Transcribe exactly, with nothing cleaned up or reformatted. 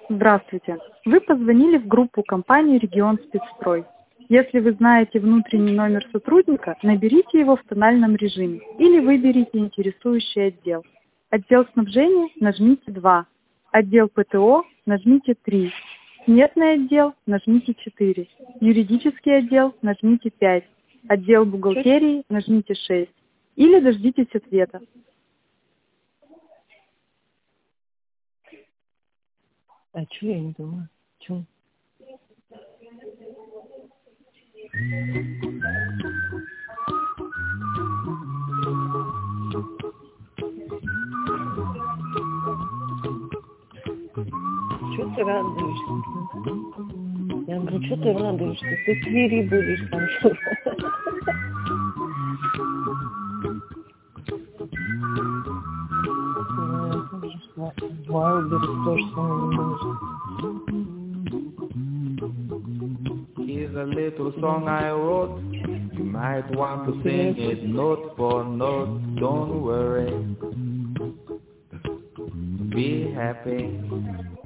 Здравствуйте. Вы позвонили в группу компании «Регион Спецстрой». Если вы знаете внутренний номер сотрудника, наберите его в тональном режиме или выберите интересующий отдел. Отдел снабжения нажмите два. Отдел ПТО нажмите три. Сметный отдел нажмите четыре. Юридический отдел нажмите пять. Отдел бухгалтерии нажмите шесть. Или дождитесь ответа. А что я не думаю? Чё? Чё ты радуешься? Я говорю, что ты радуешься? Ты в Твери будешь там. Вайлдберрис тоже со мной не может. Here's a little song I wrote. You might want to sing it note for note. Don't worry. Be happy.